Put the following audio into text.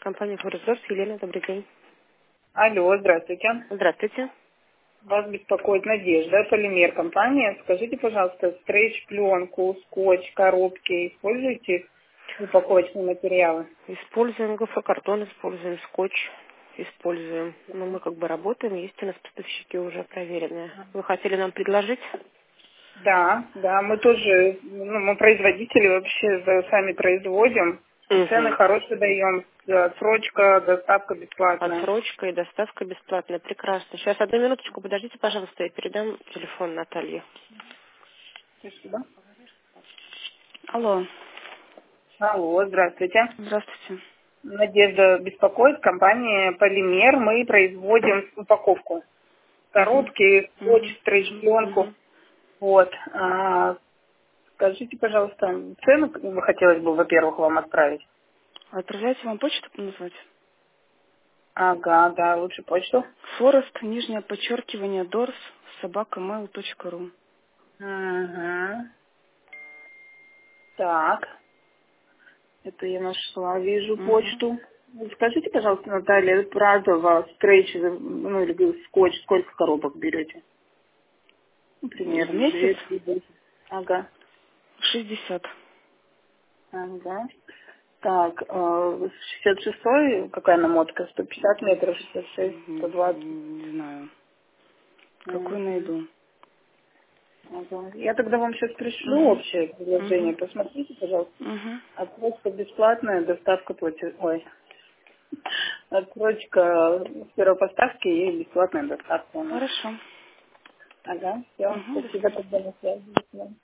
Компания «Форекс». Елена, добрый день. Алло, здравствуйте. Здравствуйте. Вас беспокоит Надежда, полимер компания. Скажите, пожалуйста, стрейч, пленку, скотч, коробки используете упаковочные материалы? Используем гофрокартон, используем скотч, используем. Но мы как бы работаем, есть у нас поставщики уже проверенные. Вы хотели нам предложить? Да, да, мы тоже, мы производители вообще сами производим. Цены Угу. хорошие даем, отсрочка, доставка бесплатная. Отсрочка и доставка бесплатная. Прекрасно. Сейчас, одну минуточку, подождите, пожалуйста, я передам телефон Наталье. Спасибо. Алло, Алло, здравствуйте. здравствуйте. Надежда беспокоит, компания Полимер. Мы производим упаковку. Угу. Коробки, скотч, Угу. стрейч, пленку. Угу. Вот. Скажите, пожалуйста, цену хотелось бы, во-первых, вам отправить. Отправляйте вам почту назвать? Ага, да, лучше почту. Форест, нижнее подчеркивание, дорс, @mail.ru. Ага. Так, это я нашла, вижу Угу. почту. Скажите, пожалуйста, Наталья, правда, стрейч, или скотч, сколько коробок берете? Ну, В примерно, месяц 2-3. Ага, 60. ага. Так, 66-й, какая намотка? 150 метров, 66, 120. Не знаю. Какой Мгм. найду? Ага. Я тогда вам сейчас пришлю Угу. общее Угу. предложение. Посмотрите, пожалуйста. Угу. Отсрочка бесплатная, доставка платежа. Ой. Отсрочка с первой поставки и бесплатная доставка у нас. Хорошо. Ага, все. Угу. До Спасибо, свидания. тогда на связи. До свидания.